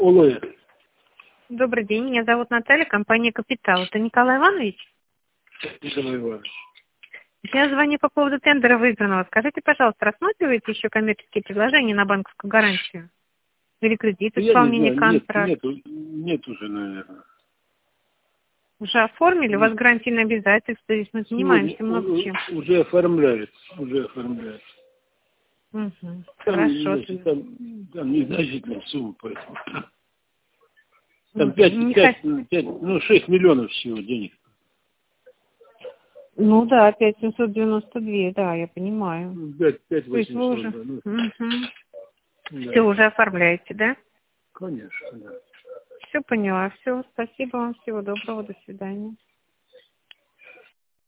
Алло. Добрый день, меня зовут Наталья, компания «Капитал». Это Николай Иванович? Николай Иванович. Я звоню по поводу тендера выигранного. Скажите, пожалуйста, рассматриваете еще коммерческие предложения на банковскую гарантию? Или кредит, Я не исполнение знаю, контракта? нет уже, наверное. Уже оформили? У вас гарантийные обязательства, здесь мы занимаемся много чем. Уже оформляется. Угу. Там, Хорошо. значит, там незначительная сумма, поэтому. Там Мгм. 6 миллионов всего денег. Ну да, 5792, да, я понимаю. 5 То есть вы 800, уже... да. Ну, Все, да. уже оформляете, да? Конечно, да. Все поняла, все. Спасибо вам, всего доброго, до свидания.